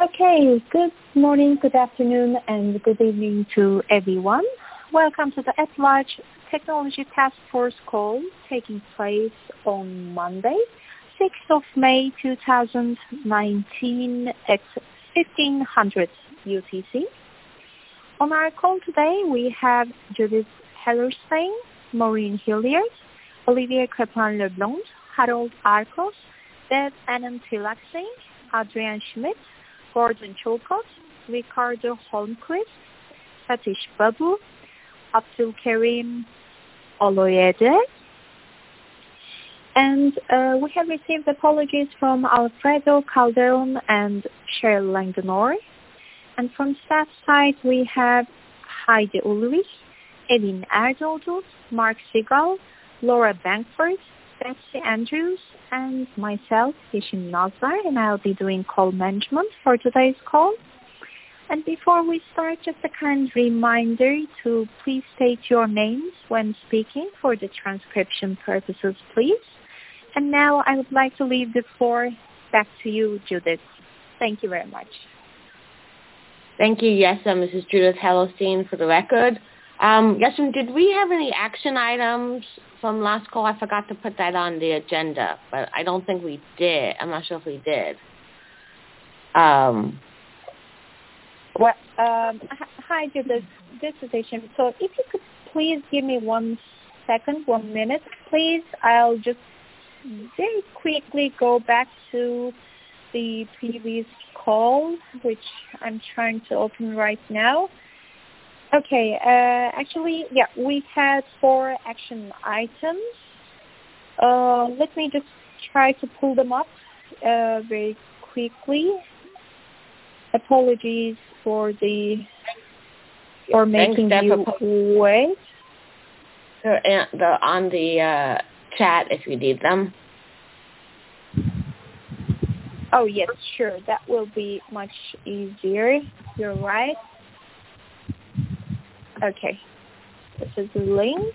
Okay, good morning, good afternoon, and good evening to everyone. Welcome to the At-Large Technology Task Force call taking place on Monday, 6th of May 2019 at 1500 UTC. On our call today, we have Judith Hellerstein, Maureen Hilliard, Olivier Crepin-Leblanc, Harold Arcos, Dev Anand-Tilaksing, Adrian Schmidt, Gordon Cholcott, Ricardo Holmquist, Satish Babu, Abdul Karim Oloyede, and we have received apologies from Alfredo Calderon and Cheryl Langdonor. And from staff side, we have Heidi Ulrich, Edin Erdoğdu, Mark Segal, Laura Bankford, Betsy Andrews, and myself, Yeşim Nazar, and I'll be doing call management for today's call. And before we start, just a kind reminder to please state your names when speaking for the transcription purposes, please. And now I would like to leave the floor back to you, Judith. Thank you very much. Thank you, Yeşim. This is Judith Hellerstein for the record. Yeşim, did we have any action items from last call? I forgot to put that on the agenda, but I don't think we did. I'm not sure if we did. Hi, Judith. This is Yeşim. So if you could please give me 1 minute, please. I'll just very quickly go back to the previous call, which I'm trying to open right now. Okay, actually, yeah, we had 4 action items. Let me just try to pull them up very quickly. Apologies for making you wait. They're on the chat if you need them. Oh, yes, sure. That will be much easier. You're right. Okay. This is the link.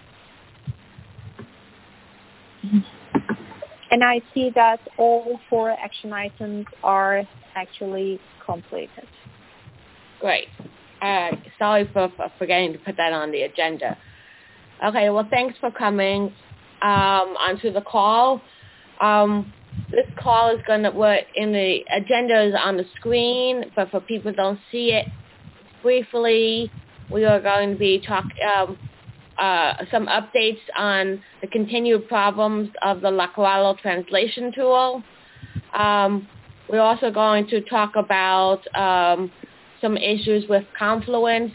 And I see that all 4 action items are actually completed. Great. Sorry for forgetting to put that on the agenda. Okay, well, thanks for coming onto the call. This call is in the agenda is on the screen, but for people who don't see it, briefly, we are going to be talking some updates on the continued problems of the Lacralo translation tool. We're also going to talk about some issues with Confluence,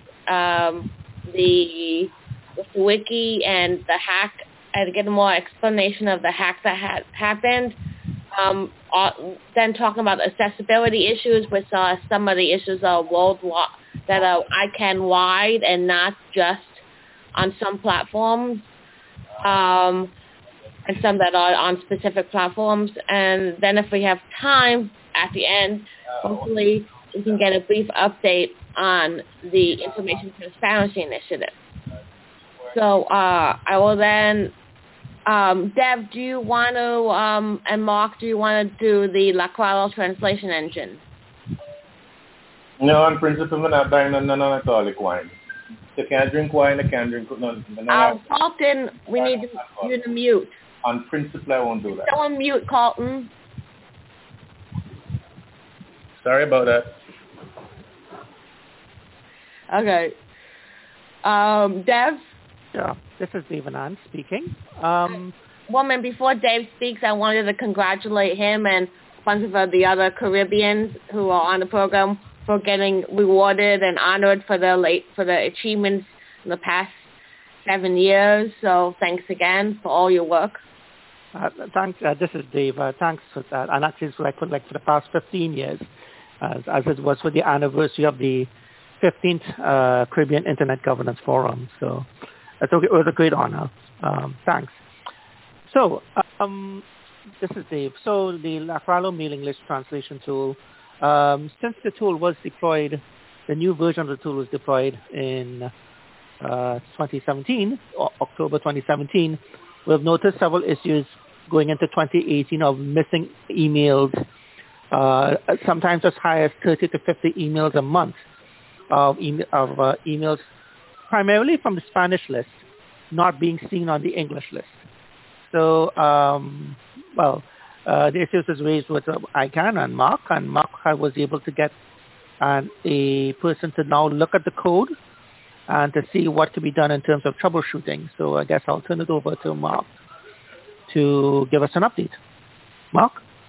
the wiki, and the hack, and get more explanation of the hack that happened. Then talking about accessibility issues, which are some of the issues are worldwide, that are ICANN-wide and not just on some platforms, and some that are on specific platforms. And then if we have time at the end, hopefully we can get a brief update on the Information Transparency Initiative. So I will then, Dev, do you want to, and Mark, do you want to do the Lacralo translation engine? No, on principle, we're not buying none at all like wine. You can't drink wine, you can't drink none. Carlton, we need you to mute. On principle, I won't do that. Still on mute, Carlton. Sorry about that. Okay. Dev? Yeah, this is Dave Anand speaking. Woman, before Dave speaks, I wanted to congratulate him and a bunch of the other Caribbeans who are on the program for getting rewarded and honored for their achievements in the past 7 years. So thanks again for all your work. Thanks. This is Dave. Thanks for that. And actually, it's like for the past 15 years, as it was for the anniversary of the 15th Caribbean Internet Governance Forum. So it was a great honor. Thanks. So this is Dave. So the Lacralo mailing list translation tool, since the tool was deployed, the new version of the tool was deployed in 2017, October 2017, we've noticed several issues going into 2018 of missing emails sometimes as high as 30 to 50 emails a month of emails, primarily from the Spanish list, not being seen on the English list. So, the issue was raised with ICANN and Mark was able to get a person to now look at the code and to see what can be done in terms of troubleshooting. So I guess I'll turn it over to Mark to give us an update. Mark?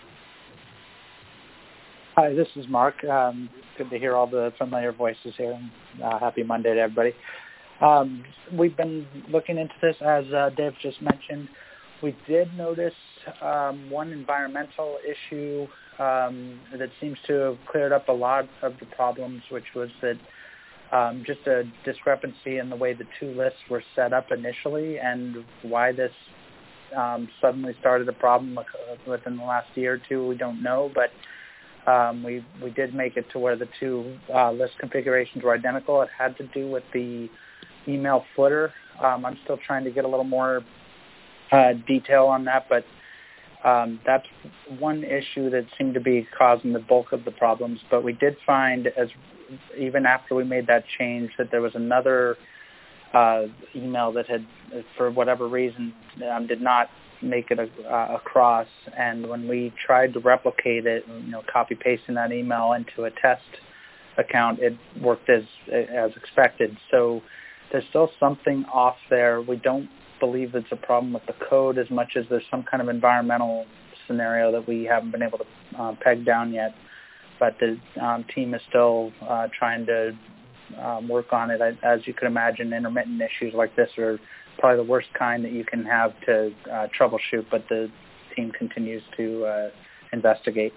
Hi, this is Mark. Good to hear all the familiar voices here. Happy Monday to everybody. We've been looking into this, as Dave just mentioned. We did notice one environmental issue that seems to have cleared up a lot of the problems, which was that just a discrepancy in the way the two lists were set up initially, and why this suddenly started a problem within the last year or two, we don't know, but we did make it to where the two list configurations were identical. It had to do with the email footer. I'm still trying to get a little more detail on that, but that's one issue that seemed to be causing the bulk of the problems. But we did find, even after we made that change, that there was another email that had, for whatever reason, did not make it across. And when we tried to replicate it, copy pasting that email into a test account, it worked as expected. So there's still something off there. We don't believe it's a problem with the code as much as there's some kind of environmental scenario that we haven't been able to peg down yet. But the team is still trying to work on it. As you could imagine, intermittent issues like this are probably the worst kind that you can have to troubleshoot, but the team continues to investigate.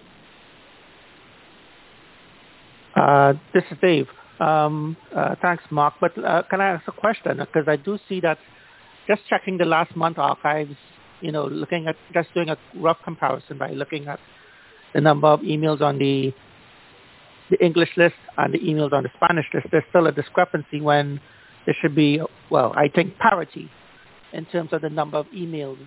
This is Dave. Thanks, Mark. But can I ask a question? Because I do see that just checking the last month archives, looking at just doing a rough comparison by looking at the number of emails on the English list and the emails on the Spanish list, there's still a discrepancy when there should be, I think parity in terms of the number of emails.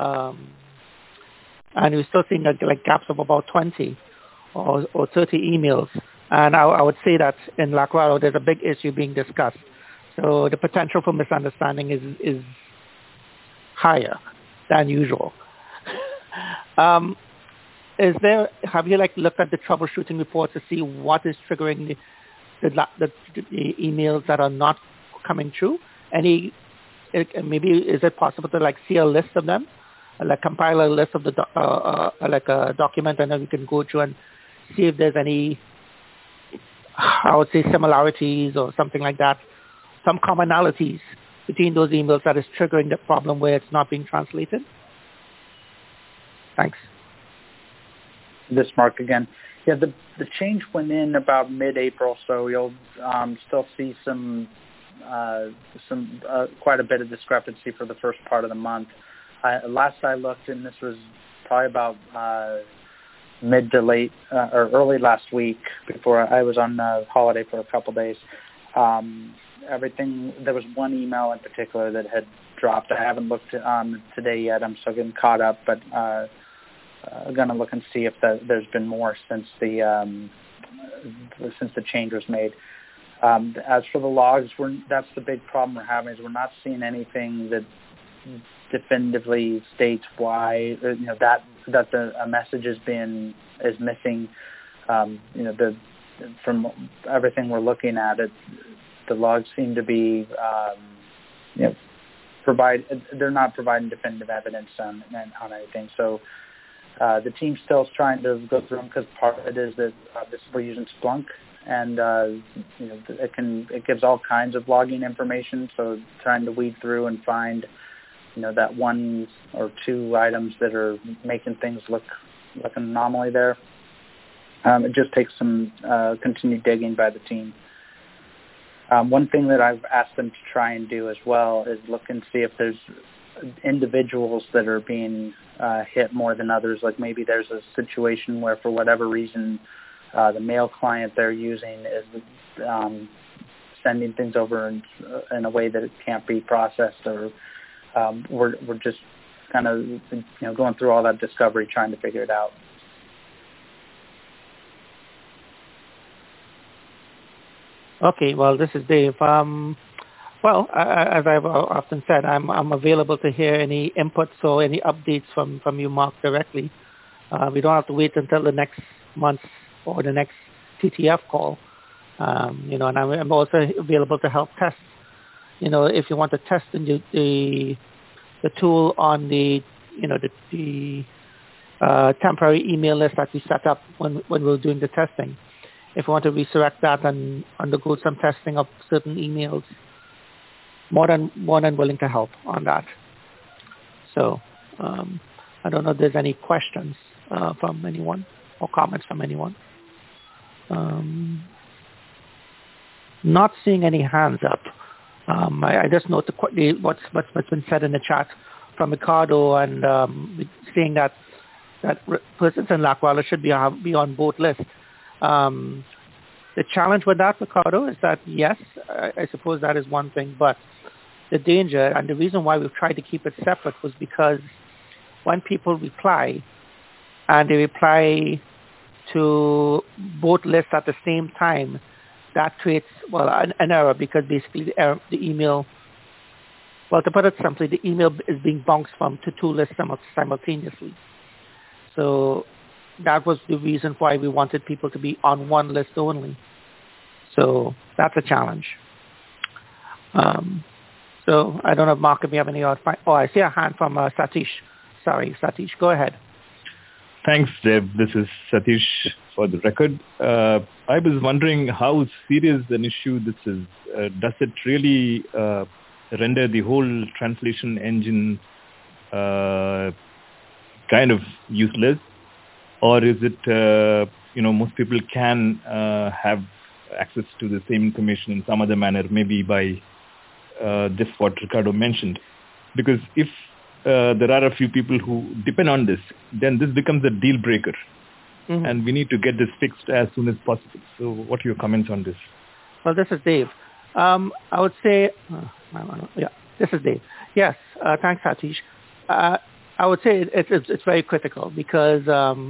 And we're still seeing like gaps of about 20 or 30 emails. And I would say that in La Guardia, there's a big issue being discussed. So the potential for misunderstanding is higher than usual. Have you looked at the troubleshooting report to see what is triggering the emails that are not coming through? Maybe is it possible to see a list of them, compile a list of the a document, and then we can go through and see if there's any, I would say, similarities or something like that, some commonalities between those emails that is triggering the problem where it's not being translated? Thanks. This Mark again. Yeah, the change went in about mid-April, so you'll still see some quite a bit of discrepancy for the first part of the month. Last I looked, and this was probably about mid to late or early last week, before I was on holiday for a couple days. There was one email in particular that had dropped. I haven't looked today yet. I'm still getting caught up, but I'm going to look and see if there's been more since the change was made. As for the logs, that's the big problem we're having, is we're not seeing anything that definitively states why that a message is missing. From everything we're looking at, the logs seem to be they're not providing definitive evidence on anything. So the team's still trying to go through them, because part of it is that we're using Splunk, and it gives all kinds of logging information. So trying to weed through and find that one or two items that are making things look like an anomaly there. It just takes some continued digging by the team. One thing that I've asked them to try and do as well is look and see if there's individuals that are being hit more than others. Like maybe there's a situation where, for whatever reason, the mail client they're using is sending things over in a way that it can't be processed, or we're just kind of going through all that discovery, trying to figure it out. Okay, well, this is Dave. Well, as I've often said, I'm available to hear any inputs or any updates from you, Mark, directly. We don't have to wait until the next month or the next TTF call. And I'm also available to help test. If you want to test the tool on the temporary email list that we set up when we were doing the testing. If you want to resurrect that and undergo some testing of certain emails, more than willing to help on that. So I don't know if there's any questions from anyone or comments from anyone. Not seeing any hands up. I just note what's been said in the chat from Ricardo and saying that persons in Lackwalla should be on both lists. The challenge with that, Ricardo, is that yes, I suppose that is one thing, but the danger and the reason why we've tried to keep it separate was because when people reply and they reply to both lists at the same time, that creates, an error because basically the email, to put it simply, the email is being bounced to two lists simultaneously. So that was the reason why we wanted people to be on one list only. So that's a challenge. So I don't know, Mark, if you have any other... Oh, I see a hand from Satish. Sorry, Satish, go ahead. Thanks, Deb. This is Satish for the record. I was wondering how serious an issue this is. Does it really render the whole translation engine kind of useless? Or is it, most people can have access to the same information in some other manner, maybe by just what Ricardo mentioned? Because if there are a few people who depend on this, then this becomes a deal breaker. Mm-hmm. And we need to get this fixed as soon as possible. So what are your comments on this? Well, this is Dave. I would say, this is Dave. Yes, thanks, Satish. I would say it's very critical because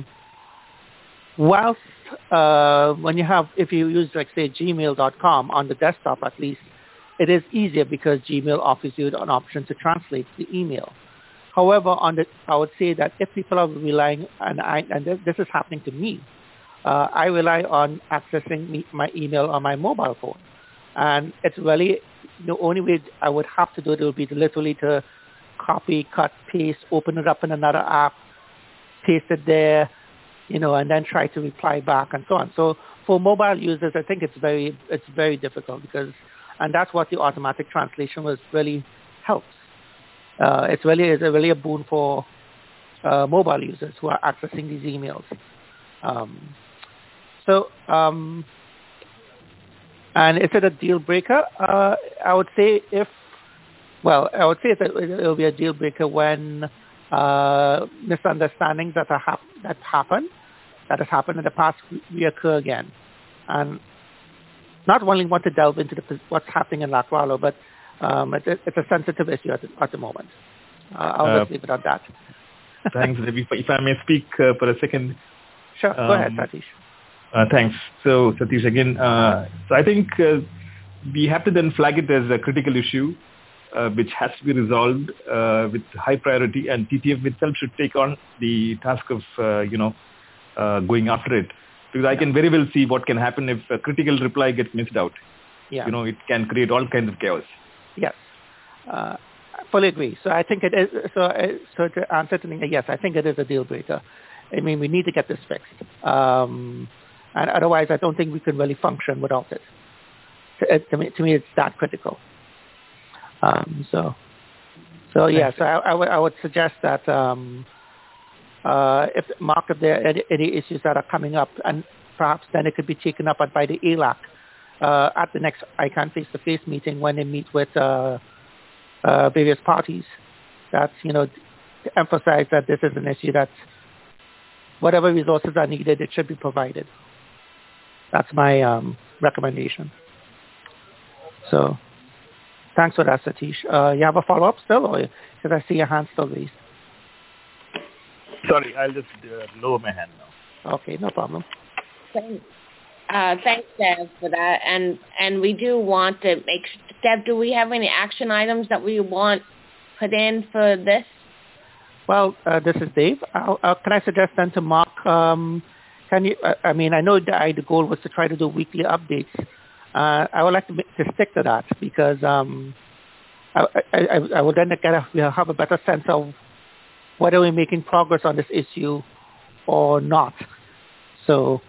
whilst if you use, like, say, gmail.com on the desktop at least, it is easier because Gmail offers you an option to translate the email. However, I would say that if people are relying, and this is happening to me, I rely on accessing my email on my mobile phone. And it's really, the only way I would have to do it would be literally to copy, cut, paste, open it up in another app, paste it there, and then try to reply back and so on. So for mobile users, I think it's very difficult and that's what the automatic translation really helps. It's really a boon for mobile users who are accessing these emails. And is it a deal breaker? I would say it'll be a deal breaker when misunderstandings that has happened in the past reoccur again. And not only want to delve into what's happening in Lackwalla, but it's a sensitive issue at the moment. I'll just leave it at that. Thanks, Debbie. If I may speak for a second. Sure, go ahead, Satish. Thanks. So, Satish, again, so I think we have to then flag it as a critical issue, which has to be resolved with high priority, and TTF itself should take on the task of, going after it. Because I can very well see what can happen if a critical reply gets missed out. Yeah. It can create all kinds of chaos. Yes. I fully agree. So I think it is, so to answer to me, yes, I think it is a deal breaker. I mean, we need to get this fixed. And otherwise, I don't think we can really function without it. To me, it's that critical. So I would suggest that if there are any issues that are coming up, and perhaps then it could be taken up by the ALAC at the next ICANN face-to-face meeting when they meet with various parties. That's, to emphasize that this is an issue that whatever resources are needed, it should be provided. That's my recommendation. So thanks for that, Satish. You have a follow-up still, or because I see your hand still raised? Sorry, I'll just lower my hand now. Okay, no problem. Thanks, Deb, for that. And we do want to make Deb, do we have any action items that we want put in for this? Well, this is Dave. Can I suggest then to Mark, can you, I know the goal was to try to do weekly updates. I would like to stick to that because I would then we'll have a better sense of whether we're making progress on this issue or not. So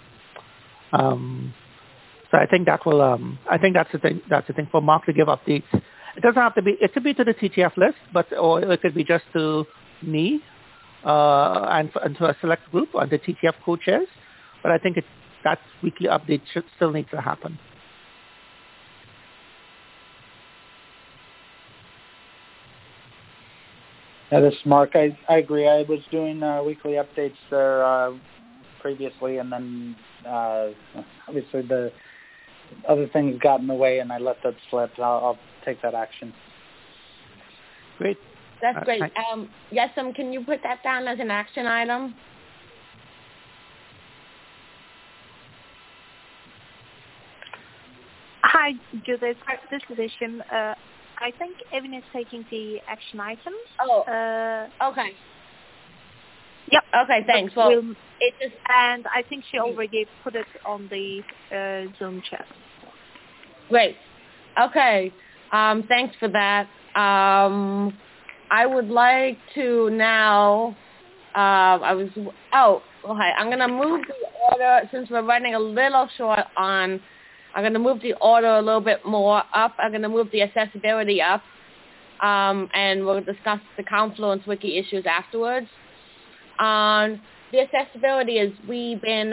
I think that will. I think that's the thing. That's the thing for Mark to give updates. It doesn't have to be. It could be to the TTF list, or it could be just to me and to a select group on the TTF co-chairs. But I think that weekly update still needs to happen. Yeah, this is Mark. I agree. I was doing weekly updates there previously, and then obviously the other things got in the way, and I let that slip. I'll take that action. Great. That's great. Yesem, can you put that down as an action item? Hi, Judith. This is Ishim. I think Evan is taking the action items. Oh, okay. Yep. Okay, thanks. Well, and I think she already put it on the Zoom chat. Great. Okay. Thanks for that. I would like to now. I'm going to move the order since we're running a little short on. I'm going to move the order a little bit more up. I'm going to move the accessibility up, and we'll discuss the Confluence Wiki issues afterwards. The accessibility is we've been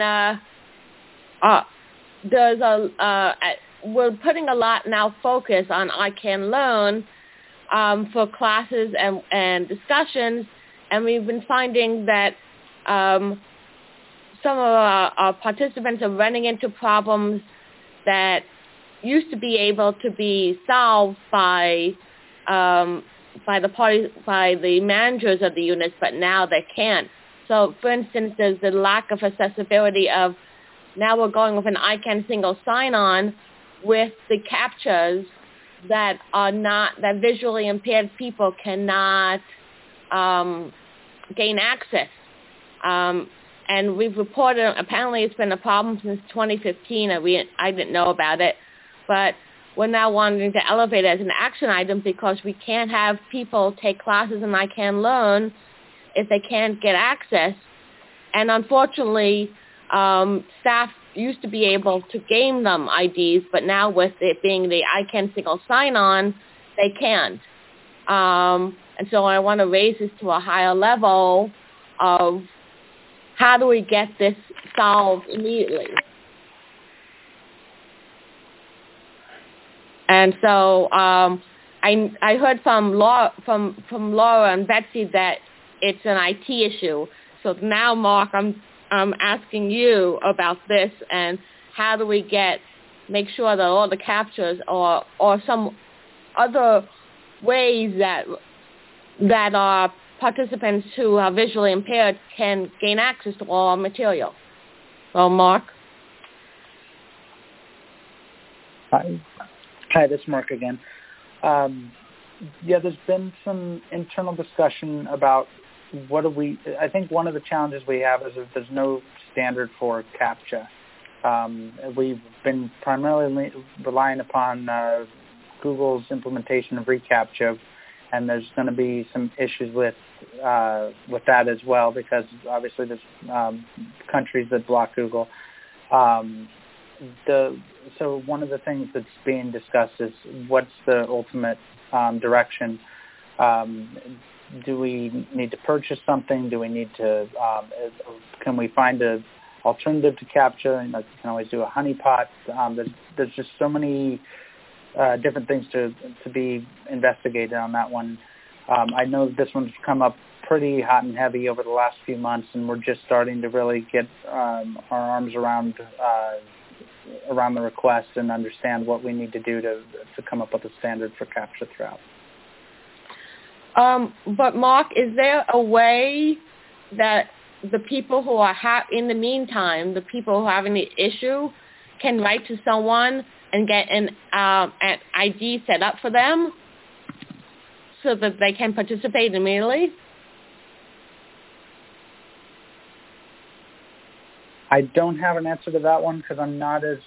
we're putting a lot now focus on I Can Learn for classes and discussions, and we've been finding that some of our participants are running into problems that used to be able to be solved by the managers of the units, but now they can't. So, for instance, there's the lack of accessibility of now we're going with an ICANN single sign-on with the captchas that visually impaired people cannot gain access. And we've reported, apparently it's been a problem since 2015, and I didn't know about it, but we're now wanting to elevate it as an action item because we can't have people take classes in I Can Learn if they can't get access. And unfortunately, staff used to be able to game them IDs, but now with it being the ICANN single sign-on, they can't. And so I want to raise this to a higher level of how do we get this solved immediately? And so I heard from Laura and Betsy that it's an IT issue. So now, Mark, I'm asking you about this and how do we make sure that all the captures or some other ways that our participants who are visually impaired can gain access to all our material. So, Mark? Hi, this is Mark again. There's been some internal discussion about I think one of the challenges we have is that there's no standard for CAPTCHA. We've been primarily relying upon Google's implementation of reCAPTCHA, and there's going to be some issues with that as well because obviously there's countries that block Google. So one of the things that's being discussed is what's the ultimate direction. Do we need to purchase something? Do we need to? Can we find an alternative to CAPTCHA? You can always do a honeypot. There's just so many different things to be investigated on that one. I know this one's come up pretty hot and heavy over the last few months, and we're just starting to really get our arms around the request and understand what we need to do to come up with a standard for CAPTCHA throughout. But Mark, is there a way that the people who are in the meantime, the people who are having the issue, can write to someone and get an ID set up for them so that they can participate immediately? I don't have an answer to that one because I'm not as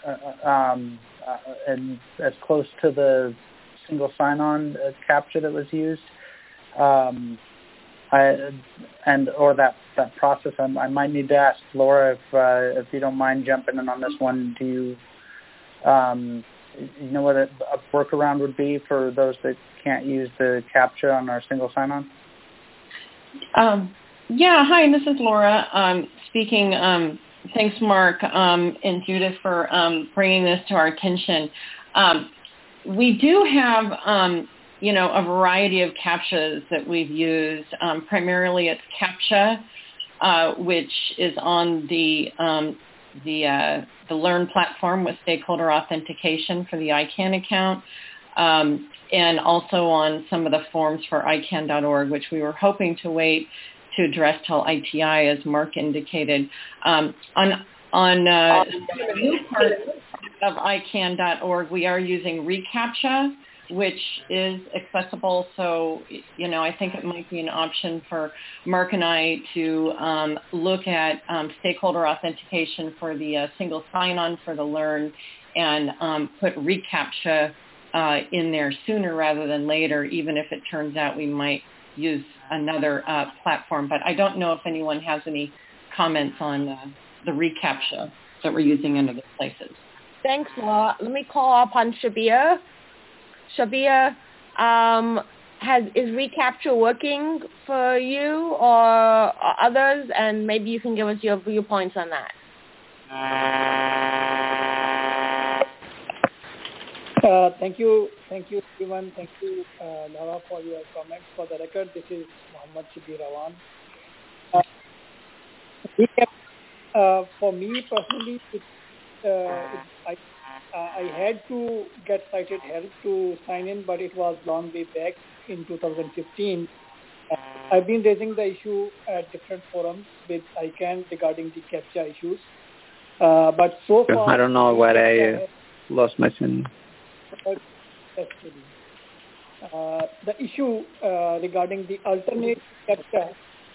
close to the single sign-on CAPTCHA that was used, or that process. I might need to ask Laura if you don't mind jumping in on this one. Do you know what a workaround would be for those that can't use the CAPTCHA on our single sign-on? Yeah, hi, this is Laura speaking. Thanks, Mark and Judith, for bringing this to our attention. We do have, a variety of CAPTCHAs that we've used. Primarily, it's CAPTCHA, which is on the Learn platform with stakeholder authentication for the ICANN account, and also on some of the forms for ICANN.org, which we were hoping to wait to address till ITI, as Mark indicated. On the new part of ICANN.org, we are using reCAPTCHA, which is accessible. So, I think it might be an option for Mark and I to look at stakeholder authentication for the single sign-on for the Learn and put reCAPTCHA in there sooner rather than later, even if it turns out we might use another platform. But I don't know if anyone has any comments on the reCAPTCHA that we're using in other places. Thanks, Laura. Let me call upon Shabir. Shabir, is reCAPTCHA working for you or others? And maybe you can give us your viewpoints on that. Thank you, everyone. Thank you, Laura, for your comments. For the record, this is Muhammad Shabir Awan. For me personally, I had to get sighted help to sign in, but it was long way back in 2015. I've been raising the issue at different forums with ICANN regarding the CAPTCHA issues. But so far, I don't know why I lost my signal. The issue regarding the alternate CAPTCHA,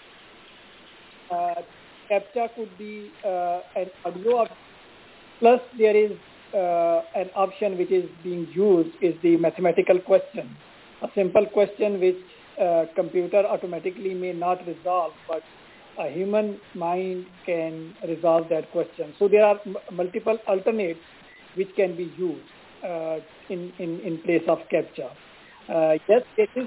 CAPTCHA could be an audio, plus there is an option which is being used is the mathematical question, a simple question which computer automatically may not resolve, but a human mind can resolve that question. So there are multiple alternates which can be used in place of CAPTCHA. Yes, it is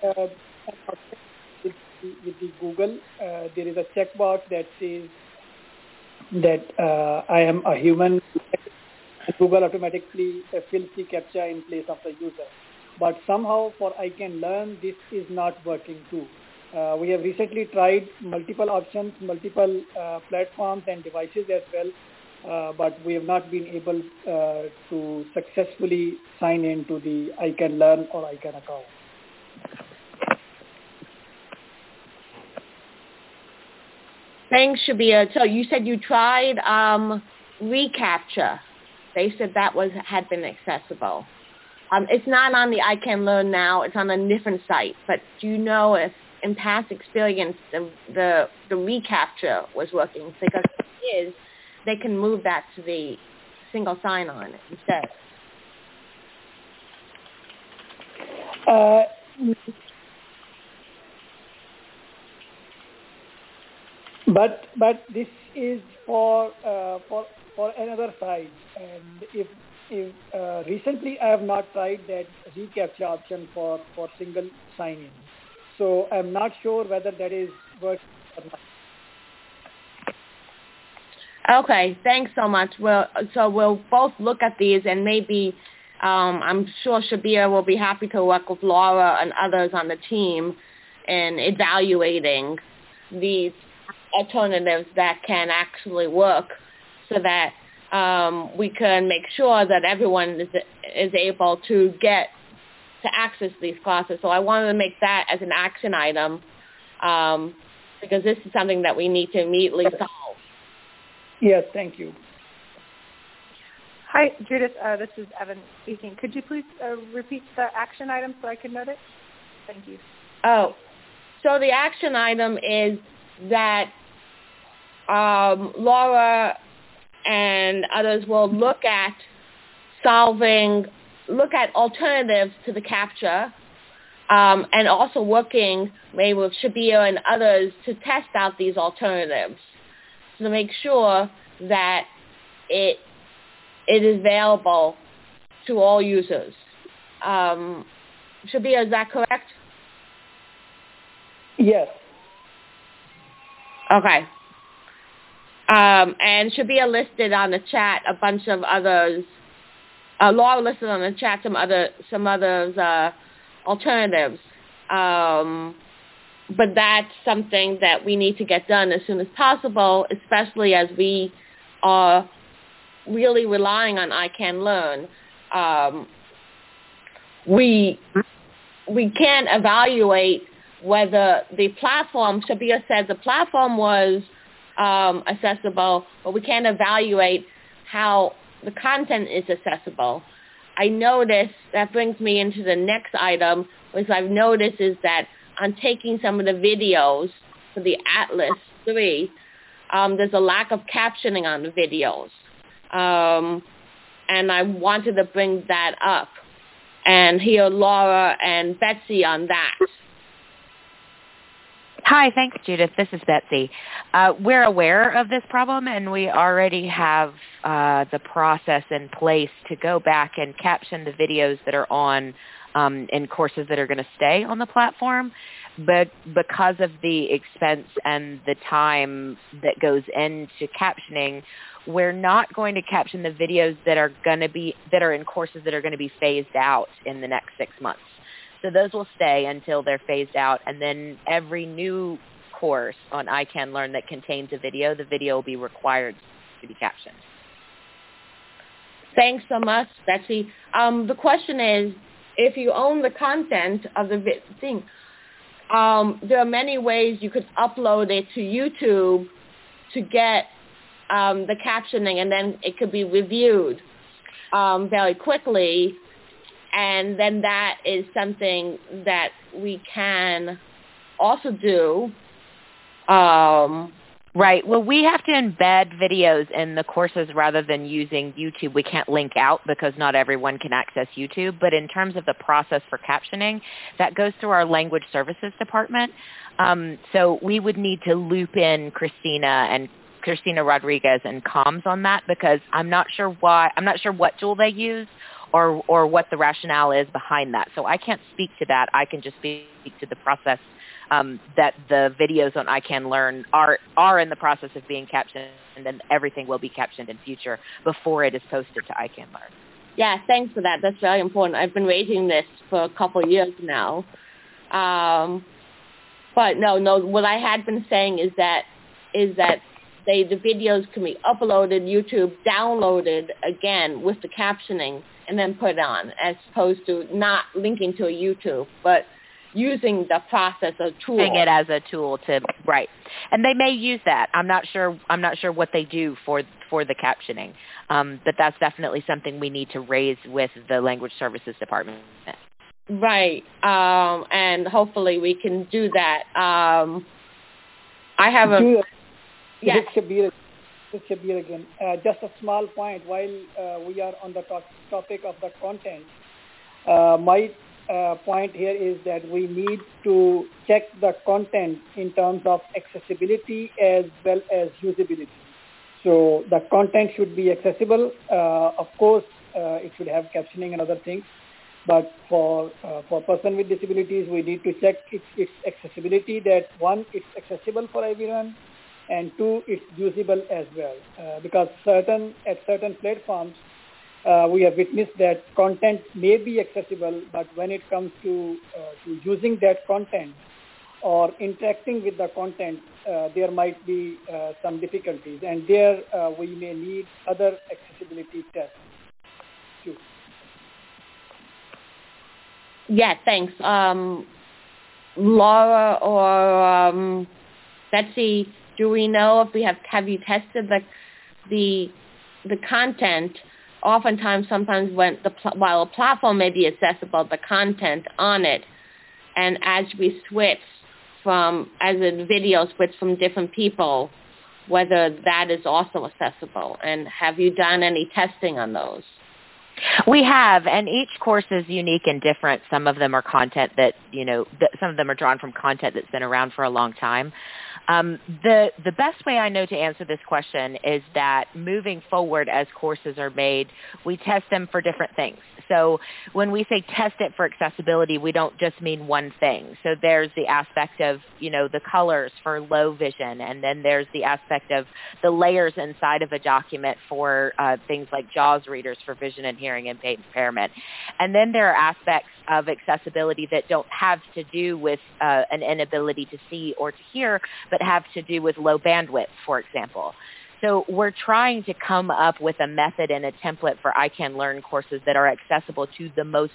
with the Google. There is a checkbox that says that I am a human. Google automatically fills the CAPTCHA in place of the user. But somehow for ICANN Learn, this is not working too. We have recently tried multiple options, multiple platforms and devices as well, but we have not been able to successfully sign into the ICANN Learn or ICANN account. Thanks, Shabir. So you said you tried reCAPTCHA. They said that had been accessible. It's not on the ICANN Learn now. It's on a different site. But do you know if in past experience the reCAPTCHA was working? Because if it is, they can move that to the single sign-on instead. But this is for another side, and if recently I have not tried that reCAPTCHA option for single sign-in, so I'm not sure whether that is working or not. Okay, thanks so much. So we'll both look at these, and maybe I'm sure Shabir will be happy to work with Laura and others on the team in evaluating these alternatives that can actually work, so that we can make sure that everyone is able to get to access these classes. So I wanted to make that as an action item because this is something that we need to immediately solve. Yes, thank you. Hi, Judith. This is Evan speaking. Could you please repeat the action item so I can note it? Thank you. Oh, so the action item is that Laura and others will look at alternatives to the CAPTCHA, and also working maybe with Shabir and others to test out these alternatives to make sure that it is available to all users. Shabir, is that correct? Yes. Okay. And Shabir listed on the chat a bunch of others. Laura listed on the chat some others alternatives. But that's something that we need to get done as soon as possible, especially as we are really relying on iCanLearn. We can't evaluate whether the platform, Shabir said the platform was accessible, but we can't evaluate how the content is accessible. I noticed, that brings me into the next item, which I've noticed is that on taking some of the videos for the Atlas 3, there's a lack of captioning on the videos. And I wanted to bring that up and hear Laura and Betsy on that. Hi, thanks, Judith. This is Betsy. We're aware of this problem, and we already have the process in place to go back and caption the videos that are on in courses that are going to stay on the platform. But because of the expense and the time that goes into captioning, we're not going to caption the videos that are in courses that are going to be phased out in the next 6 months. So those will stay until they're phased out, and then every new course on iCanLearn that contains a video, the video will be required to be captioned. Thanks so much, Betsy. The question is, if you own the content of the thing, there are many ways you could upload it to YouTube to get the captioning, and then it could be reviewed very quickly. And then that is something that we can also do. Right. Well, we have to embed videos in the courses rather than using YouTube. We can't link out because not everyone can access YouTube. But in terms of the process for captioning, that goes through our language services department. So we would need to loop in Christina Rodriguez and comms on that, because I'm not sure what tool they use or what the rationale is behind that. So I can't speak to that. I can just speak to the process that the videos on iCanLearn are in the process of being captioned, and then everything will be captioned in future before it is posted to iCanLearn. Yeah, thanks for that. That's very important. I've been raising this for a couple of years now. But no, what I had been saying is that the videos can be uploaded, YouTube, downloaded again with the captioning, and then put on, as opposed to not linking to a YouTube, but using the process or tool. Using it as a tool to, right. And they may use that. I'm not sure what they do for the captioning. But that's definitely something we need to raise with the language services department. Right. And hopefully we can do that. I have a... Yes. Shabir again. Just a small point. While we are on the topic of the content, my point here is that we need to check the content in terms of accessibility as well as usability. So the content should be accessible. Of course, it should have captioning and other things. But for person with disabilities, we need to check its accessibility, that one, it's accessible for everyone, and two, it's usable as well. Because at certain platforms, we have witnessed that content may be accessible, but when it comes to using that content or interacting with the content, there might be some difficulties. And there we may need other accessibility tests too. Yeah, thanks. Laura or Betsy, do we know if have you tested the content oftentimes, sometimes when while a platform may be accessible, the content on it, and as we switch as a video switch from different people, whether that is also accessible. And have you done any testing on those? We have, and each course is unique and different. Some of them are content that, some of them are drawn from content that's been around for a long time. The best way I know to answer this question is that moving forward as courses are made, we test them for different things. So when we say test it for accessibility, we don't just mean one thing. So there's the aspect of, the colors for low vision, and then there's the aspect of the layers inside of a document for things like JAWS readers for vision and hearing impairment. And then there are aspects of accessibility that don't have to do with an inability to see or to hear, but have to do with low bandwidth, for example. So we're trying to come up with a method and a template for iCanLearn courses that are accessible to the most,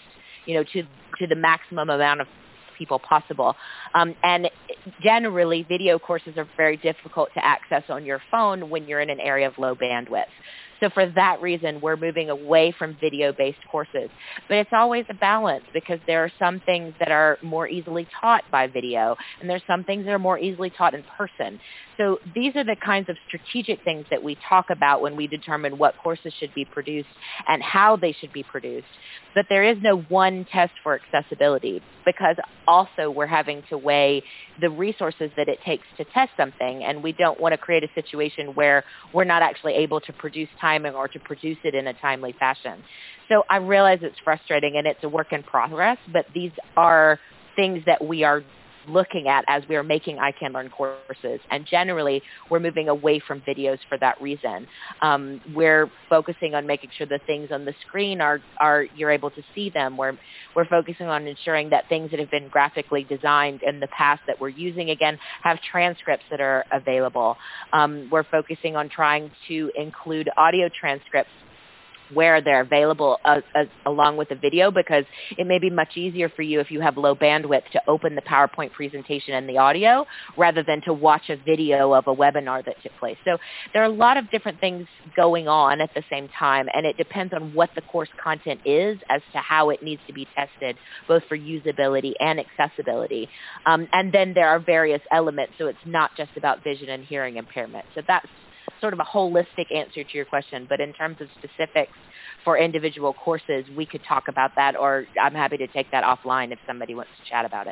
to the maximum amount of people possible. And generally, video courses are very difficult to access on your phone when you're in an area of low bandwidth. So for that reason, we're moving away from video-based courses. But it's always a balance because there are some things that are more easily taught by video, and there's some things that are more easily taught in person. So these are the kinds of strategic things that we talk about when we determine what courses should be produced and how they should be produced. But there is no one test for accessibility because also we're having to weigh the resources that it takes to test something, and we don't want to create a situation where we're not actually able to produce timing or to produce it in a timely fashion. So I realize it's frustrating and it's a work in progress, but these are things that we are looking at as we are making iCanLearn courses. And generally, we're moving away from videos for that reason. We're focusing on making sure the things on the screen are you're able to see them. We're focusing on ensuring that things that have been graphically designed in the past that we're using, again, have transcripts that are available. We're focusing on trying to include audio transcripts where they're available along with the video, because it may be much easier for you if you have low bandwidth to open the PowerPoint presentation and the audio rather than to watch a video of a webinar that took place. So there are a lot of different things going on at the same time, and it depends on what the course content is as to how it needs to be tested, both for usability and accessibility. And then there are various elements, so it's not just about vision and hearing impairment. So that's sort of a holistic answer to your question, but in terms of specifics for individual courses, we could talk about that, or I'm happy to take that offline if somebody wants to chat about it.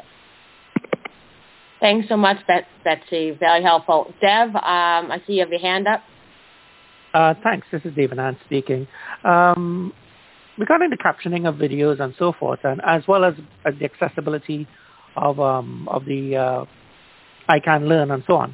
Thanks so much, Betsy. Very helpful. Dev, I see you have your hand up. Thanks. This is Dave Anand speaking. Regarding the captioning of videos and so forth, and as well as the accessibility of the iCanLearn and so on,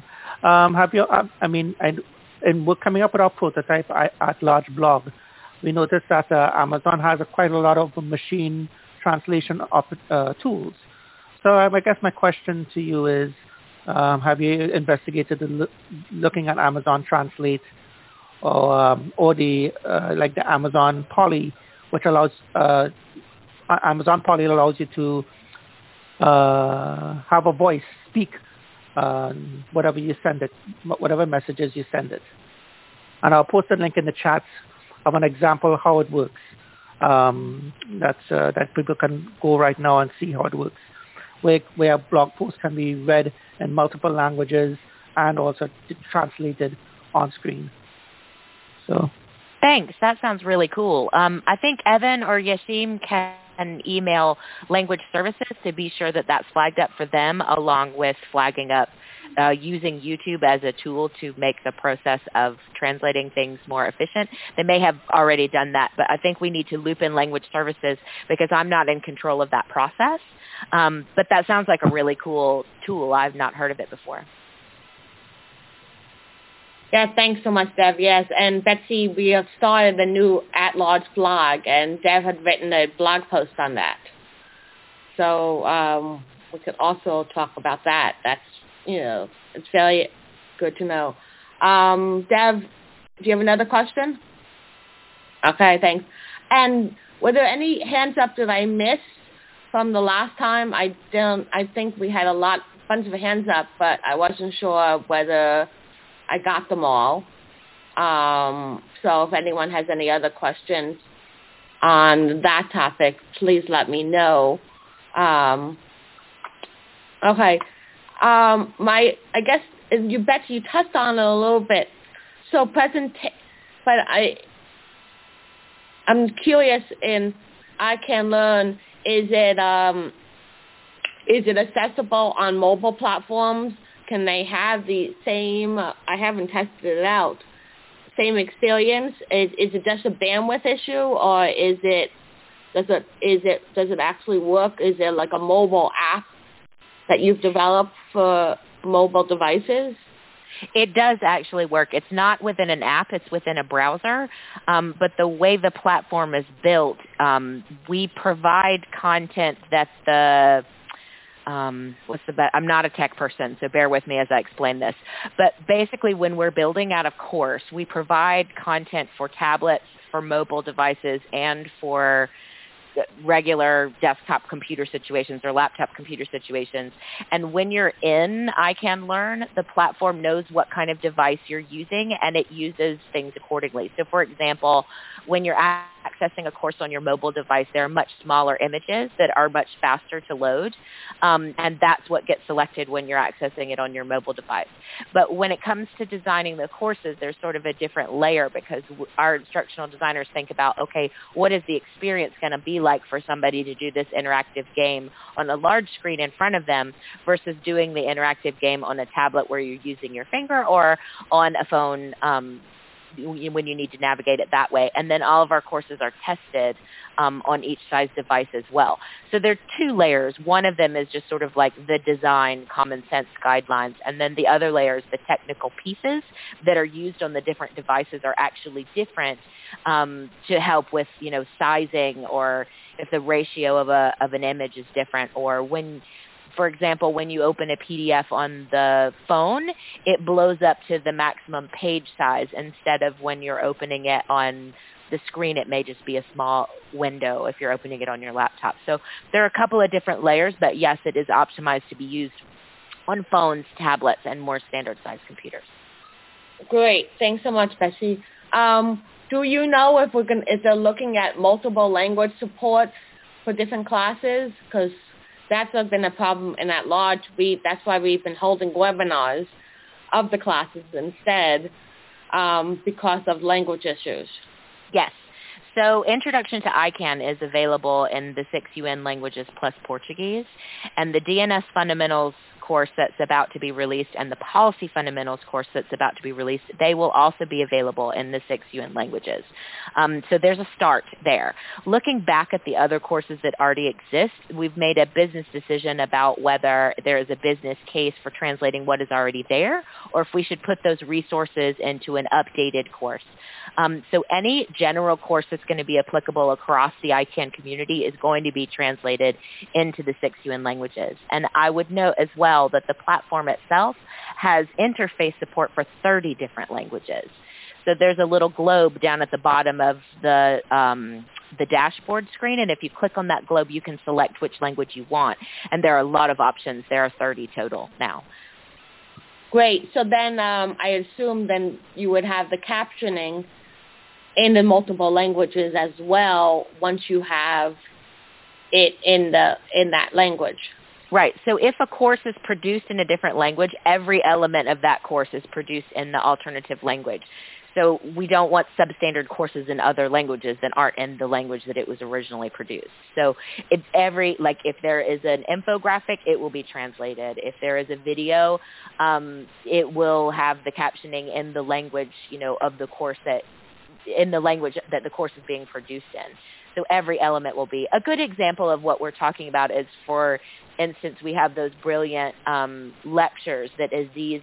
and we're coming up with our prototype at Large blog. We noticed that Amazon has quite a lot of machine translation tools. So I guess my question to you is, have you investigated looking at Amazon Translate or the like the Amazon Polly, which allows Amazon Polly allows you to have a voice speak whatever you send it, whatever messages you send it. And I'll post a link in the chat of an example of how it works. That people can go right now and see how it works. Where a blog post can be read in multiple languages and also translated on screen. So. Thanks. That sounds really cool. I think Evan or Yashim can email language services to be sure that that's flagged up for them, along with flagging up using YouTube as a tool to make the process of translating things more efficient. They may have already done that, but I think we need to loop in language services because I'm not in control of that process. But that sounds like a really cool tool. I've not heard of it before. Yeah, thanks so much, Dev. Yes, and Betsy, we have started the new at-large blog, and Dev had written a blog post on that. So we could also talk about that. That's, it's very good to know. Dev, do you have another question? Okay, thanks. And were there any hands up that I missed from the last time? I think we had a bunch of hands up, but I wasn't sure whether I got them all. So if anyone has any other questions on that topic, please let me know. Okay. I guess you touched on it a little bit. So but I'm curious in I Can Learn, is it accessible on mobile platforms? Can they have the same, I haven't tested it out, same experience? Is it just a bandwidth issue, or does it actually work? Is there like a mobile app that you've developed for mobile devices? It does actually work. It's not within an app. It's within a browser. But the way the platform is built, we provide content that I'm not a tech person, so bear with me as I explain this. But basically when we're building out a course, we provide content for tablets, for mobile devices, and for regular desktop computer situations or laptop computer situations. And when you're in I Can Learn, the platform knows what kind of device you're using, and it uses things accordingly. So for example, when you're accessing a course on your mobile device, there are much smaller images that are much faster to load, and that's what gets selected when you're accessing it on your mobile device. But when it comes to designing the courses, there's sort of a different layer, because our instructional designers think about, okay, what is the experience going to be like for somebody to do this interactive game on a large screen in front of them versus doing the interactive game on a tablet where you're using your finger, or on a phone when you need to navigate it that way. And then all of our courses are tested on each size device as well. So there are two layers. One of them is just sort of like the design, common sense guidelines. And then the other layer is the technical pieces that are used on the different devices are actually different to help with, sizing, or if the ratio of an image is different, or when, for example, when you open a PDF on the phone, it blows up to the maximum page size instead of when you're opening it on the screen, it may just be a small window if you're opening it on your laptop. So there are a couple of different layers, but yes, it is optimized to be used on phones, tablets, and more standard-sized computers. Great. Thanks so much, Betsy. Do you know if they're looking at multiple language support for different classes? Because that's been a problem in at large. That's why we've been holding webinars of the classes instead, because of language issues. Yes. So Introduction to ICANN is available in the 6 UN languages plus Portuguese, and the DNS Fundamentals course that's about to be released and the Policy Fundamentals course that's about to be released, they will also be available in the 6 UN languages. So there's a start there. Looking back at the other courses that already exist, we've made a business decision about whether there is a business case for translating what is already there, or if we should put those resources into an updated course. So any general course that's going to be applicable across the ICANN community is going to be translated into the 6 UN languages. And I would note as well that the platform itself has interface support for 30 different languages. So there's a little globe down at the bottom of the dashboard screen, and if you click on that globe, you can select which language you want. And there are a lot of options. There are 30 total now. Great. So then I assume then you would have the captioning in the multiple languages as well once you have it in that language. Right. So if a course is produced in a different language, every element of that course is produced in the alternative language. So we don't want substandard courses in other languages that aren't in the language that it was originally produced. So it's if there is an infographic, it will be translated. If there is a video, it will have the captioning in the language, of the course in the language that the course is being produced in. So every element will be. A good example of what we're talking about is, for instance, we have those brilliant lectures that Aziz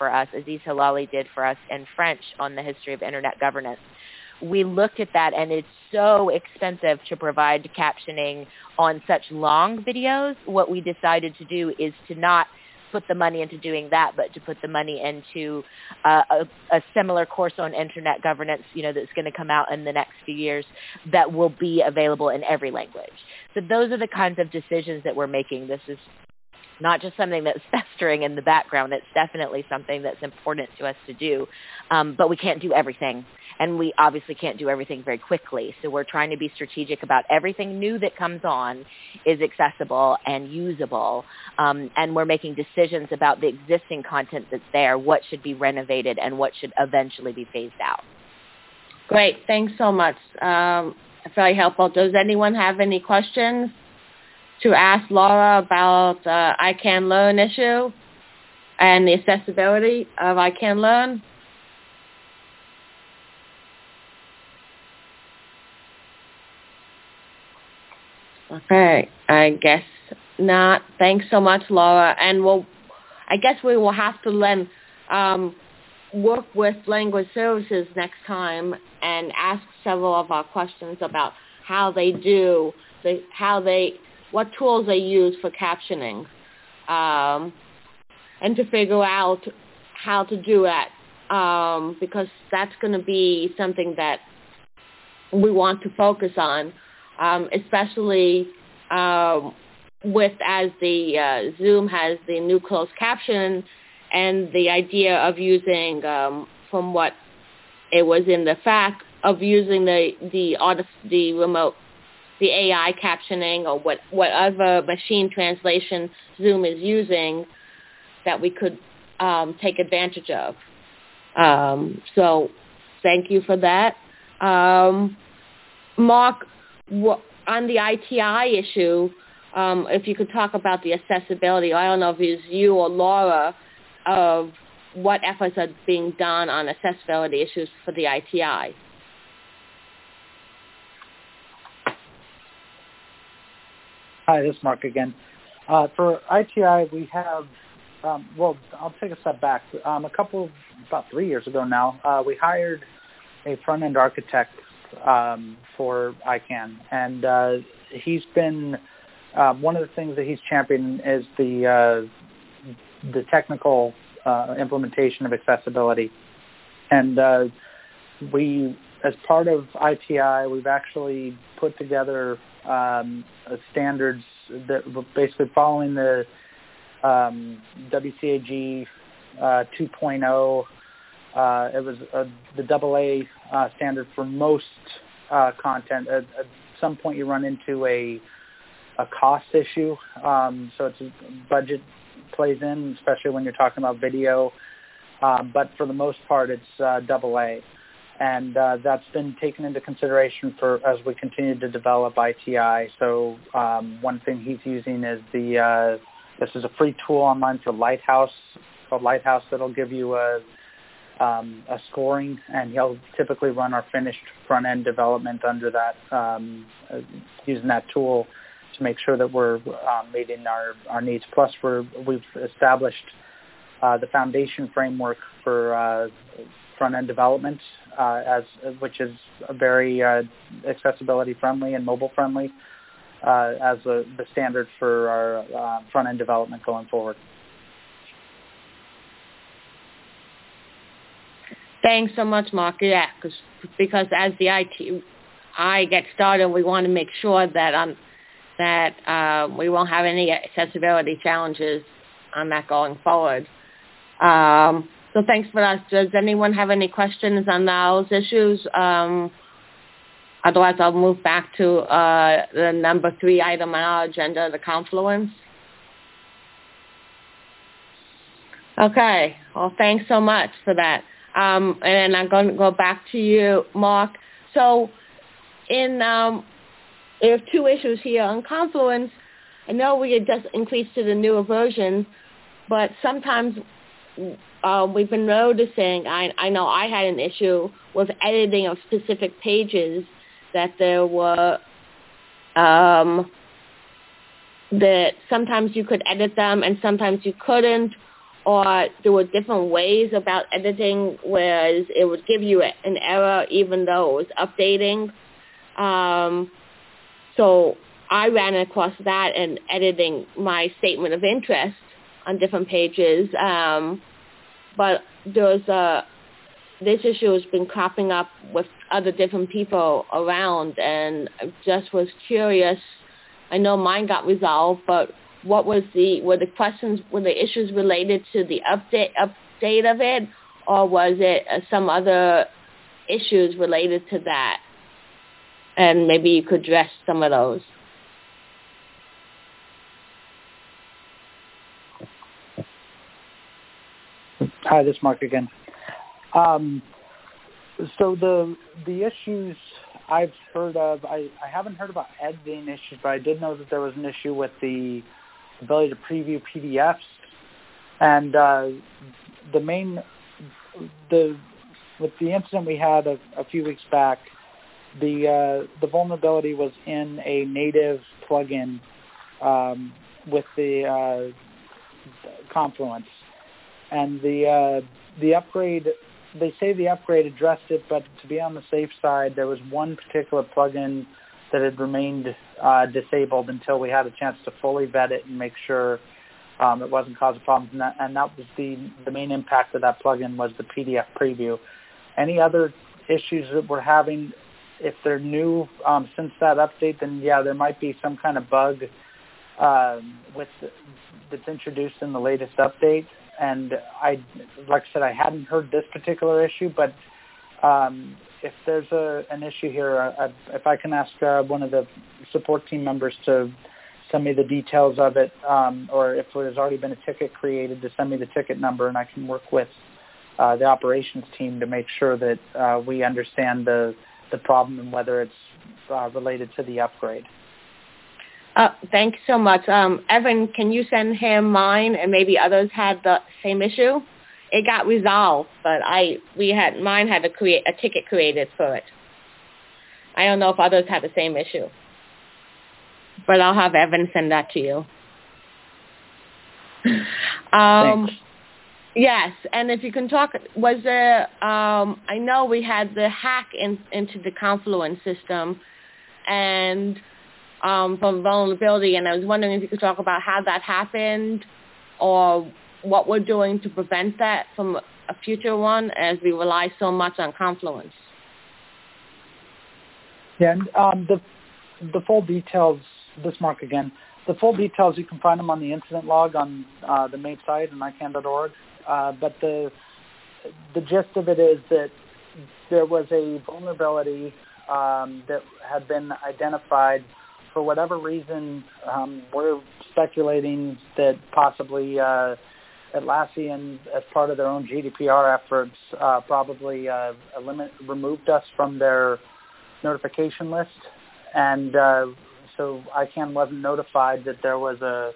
Hilali did for us in French on the history of Internet governance. We looked at that, and it's so expensive to provide captioning on such long videos. What we decided to do is to not put the money into doing that, but to put the money into a similar course on Internet governance, that's going to come out in the next few years that will be available in every language. So those are the kinds of decisions that we're making. This is not just something that's festering in the background. It's definitely something that's important to us to do, but we can't do everything. And we obviously can't do everything very quickly. So we're trying to be strategic about everything new that comes on is accessible and usable. And we're making decisions about the existing content that's there, what should be renovated and what should eventually be phased out. Great. Thanks so much. Very helpful. Does anyone have any questions to ask Laura about I Can Learn issue and the accessibility of I Can Learn? Okay, I guess not. Thanks so much, Laura. And I guess we will have to then work with Language Services next time and ask several of our questions about how they do, what tools they use for captioning, and to figure out how to do it, because that's going to be something that we want to focus on. Especially with as the Zoom has the new closed caption and the idea of using, from what it was in the fact, of using the AI captioning or whatever machine translation Zoom is using that we could take advantage of. So thank you for that. Mark, on the ITI issue, if you could talk about the accessibility, I don't know if it's you or Laura, of what efforts are being done on accessibility issues for the ITI. Hi, this is Mark again. For ITI, we have, I'll take a step back. About 3 years ago now, we hired a front-end architect for ICANN, and he's been one of the things that he's championed is the technical implementation of accessibility. And we, as part of ITI, we've actually put together standards that were basically following the WCAG 2.0. It was the AA standard for most content. At some point, you run into a cost issue, so it's a budget plays in, especially when you're talking about video. But for the most part, it's AA, and that's been taken into consideration as we continue to develop ITI. So one thing he's using is this is a free tool online for Lighthouse, called Lighthouse, that'll give you a scoring, and he'll typically run our finished front-end development under that, using that tool to make sure that we're meeting our needs. Plus, we've established the foundation framework for front-end development, which is very accessibility-friendly and mobile-friendly as the standard for our front-end development going forward. Thanks so much, Mark. Yeah, because as the ITI gets started, we want to make sure that we won't have any accessibility challenges on that going forward. So thanks for that. Does anyone have any questions on those issues? Otherwise, I'll move back to the number 3 item on our agenda, the Confluence. Okay. Well, thanks so much for that. And I'm going to go back to you, Mark. So there are 2 issues here on Confluence. I know we had just increased to the newer version, but sometimes we've been noticing, I know I had an issue with editing of specific pages, that there were, that sometimes you could edit them and sometimes you couldn't, or there were different ways about editing, whereas it would give you an error even though it was updating. So I ran across that and editing my statement of interest on different pages. But this issue has been cropping up with other different people around, and I just was curious. I know mine got resolved, but were the issues related to the update of it, or was it some other issues related to that? And maybe you could address some of those. Hi, this is Mark again. So the issues I've heard of, I haven't heard about editing issues, but I did know that there was an issue with the ability to preview PDFs. And with the incident we had a few weeks back, the vulnerability was in a native plugin with the Confluence. And the upgrade, they say the upgrade addressed it, but to be on the safe side, there was one particular plugin that had remained disabled until we had a chance to fully vet it and make sure it wasn't causing problems. And that was the main impact of that plugin was the PDF preview. Any other issues that we're having, if they're new since that update, then yeah, there might be some kind of bug that's introduced in the latest update. And like I said, I hadn't heard this particular issue, but if there's an issue here, if I can ask one of the support team members to send me the details of it, or if there's already been a ticket created, to send me the ticket number, and I can work with the operations team to make sure that we understand the problem and whether it's related to the upgrade. Thanks so much. Evan, can you send him mine, and maybe others had the same issue? It got resolved, but mine had to create a ticket created for it. I don't know if others had the same issue, but I'll have Evan send that to you. Thanks. Yes, and if you can talk, was there? I know we had the hack into the Confluence system, and from vulnerability, and I was wondering if you could talk about how that happened, or what we're doing to prevent that from a future one, as we rely so much on Confluence. Yeah, and the full details. This Mark again. The full details, you can find them on the incident log on the main site on ICANN.org. But the gist of it is that there was a vulnerability that had been identified. For whatever reason, we're speculating that possibly Atlassian, as part of their own GDPR efforts, probably removed us from their notification list. And so ICANN wasn't notified that there was a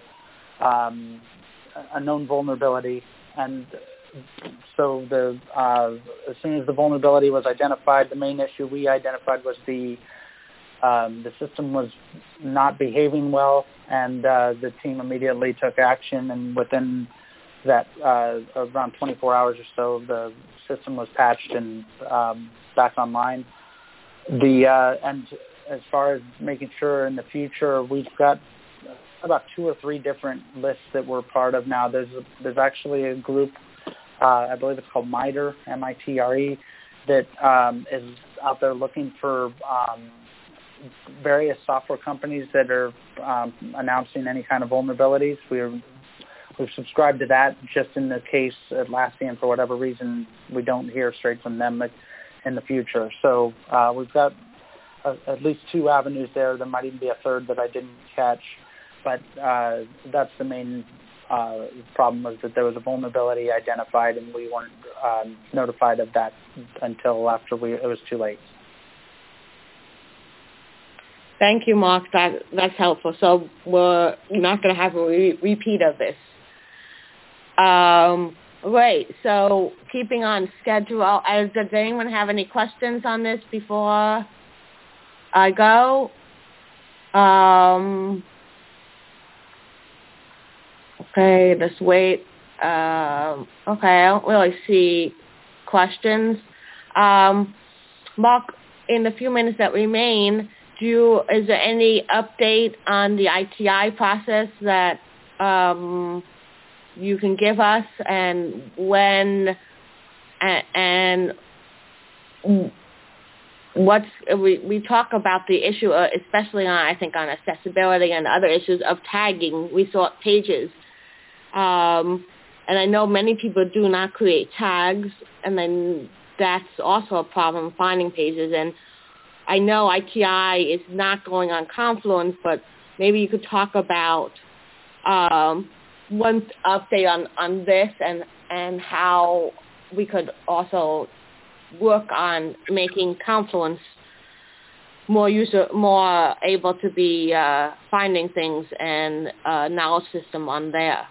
known vulnerability. And so as soon as the vulnerability was identified, the main issue we identified was the system was not behaving well, and the team immediately took action, and within that around 24 hours or so, the system was patched and back online. And as far as making sure in the future, we've got about 2 or 3 different lists that we're part of now. There's actually a group, I believe it's called MITRE, M-I-T-R-E, that is out there looking for various software companies that are announcing any kind of vulnerabilities. We've subscribed to that just in the case Atlassian, for whatever reason, we don't hear straight from them in the future. So we've got at least 2 avenues there. There might even be a third that I didn't catch. But that's the main problem, was that there was a vulnerability identified, and we weren't notified of that until after it was too late. Thank you, Mark. That's helpful. So we're not going to have a repeat of this. Right. So keeping on schedule, does anyone have any questions on this before I go? Okay, let's wait. Okay, I don't really see questions. Mark, in the few minutes that remain, is there any update on the ITI process that you can give us, and when, and we talk about the issue, especially on, I think, on accessibility and other issues of tagging. We sort pages. And I know many people do not create tags, and then that's also a problem finding pages. And I know ITI is not going on Confluence, but maybe you could talk about one update on this and how we could also work on making Confluence more able to be finding things and knowledge system on there.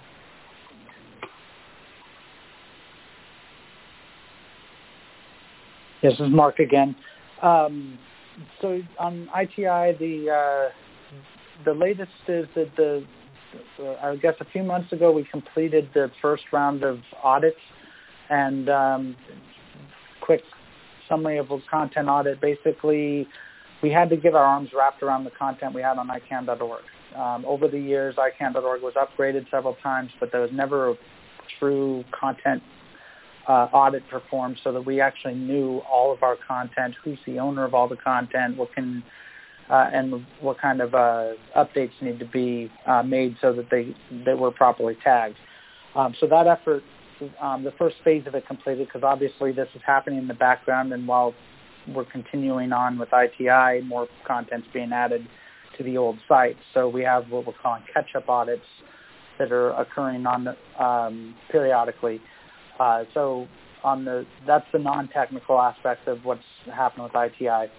This is Mark again. So on ITI, the latest is that I guess a few months ago we completed the first round of audits, and quick summary of a content audit. Basically, we had to get our arms wrapped around the content we had on ICANN.org. Over the years, ICANN.org was upgraded several times, but there was never a true content audit performed so that we actually knew all of our content, who's the owner of all the content, and what kind of updates need to be made so that they were properly tagged. So that effort, the first phase of it completed, because obviously this is happening in the background, and while we're continuing on with ITI, more content's being added to the old site. So we have what we're calling catch-up audits that are occurring periodically. So that's the non-technical aspect of what's happened with ITI.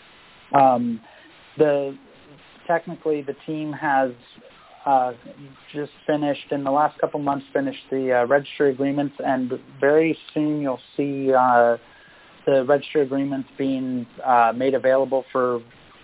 Technically, the team has just finished, in the last couple months, finished the registry agreements, and very soon you'll see the registry agreements being made available for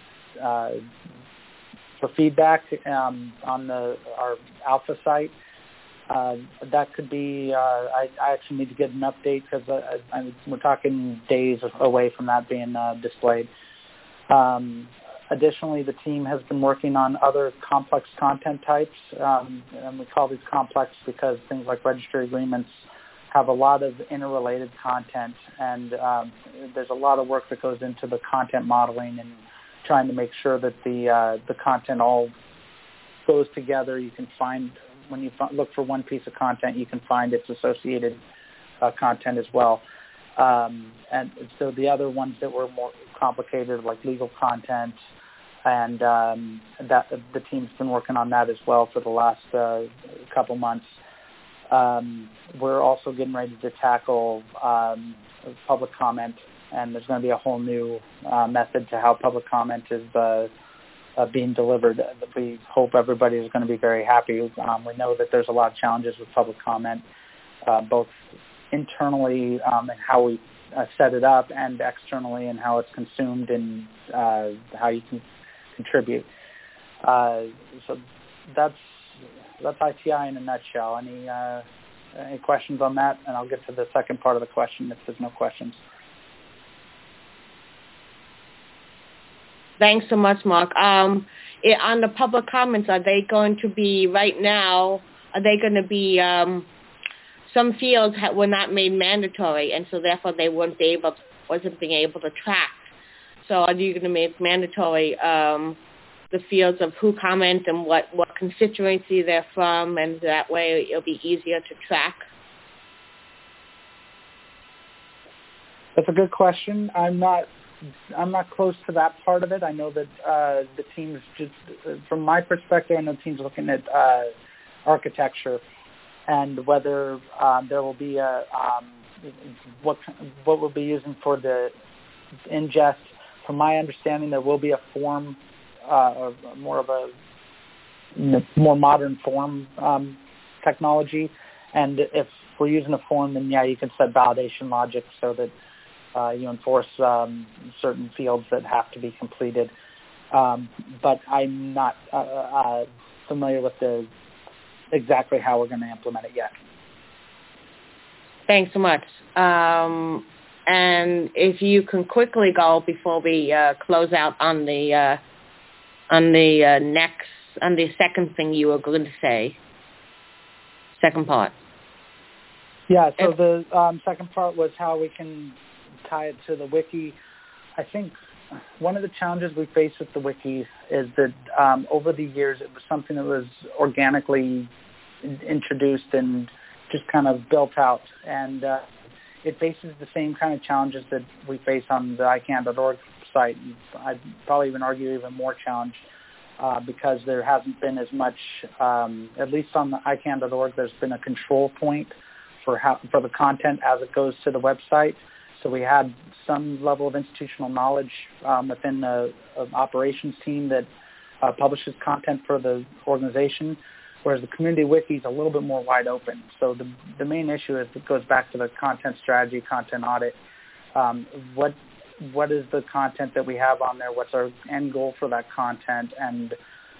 feedback on our alpha site. That could be, I actually need to get an update because we're talking days away from that being displayed. Additionally, the team has been working on other complex content types, and we call these complex because things like registry agreements have a lot of interrelated content, and there's a lot of work that goes into the content modeling and trying to make sure that the content all goes together. You can find, when you look for one piece of content, you can find its associated content as well. And so the other ones that were more complicated, like legal content, and that the team's been working on that as well for the last couple months. We're also getting ready to tackle public comment, and there's going to be a whole new method to how public comment is being delivered. We hope everybody is going to be very happy. We know that there's a lot of challenges with public comment, both internally and how we set it up, and externally and how it's consumed and how you can contribute. So that's ITI in a nutshell. Any questions on that? And I'll get to the second part of the question if there's no questions. Thanks so much, Mark. On the public comments, are they going to be, right now, are they going to be, some fields were not made mandatory, and so therefore they wasn't being able to track. So are you going to make mandatory the fields of who comment and what constituency they're from, and that way it'll be easier to track? That's a good question. I'm not close to that part of it. I know that the team's just, from my perspective, I know the team's looking at architecture and whether there will be what we'll be using for the ingest. From my understanding, there will be a form, or more of a more modern form technology. And if we're using a form, then yeah, you can set validation logic so that you enforce certain fields that have to be completed. But I'm not familiar with exactly how we're going to implement it yet. Thanks so much. And if you can quickly go before we close out on the second thing you were going to say, second part. Yeah. So the second part was how we can tie it to the wiki. I think one of the challenges we face with the wiki is that over the years it was something that was organically introduced and just kind of built out, and it faces the same kind of challenges that we face on the ICANN.org site. I'd probably even argue even more challenge because there hasn't been as much, at least on the ICANN.org, there's been a control point for the content as it goes to the website. So we had some level of institutional knowledge within the operations team that publishes content for the organization, whereas the community wiki is a little bit more wide open. So the main issue is it goes back to the content strategy, content audit. What is the content that we have on there? What's our end goal for that content? And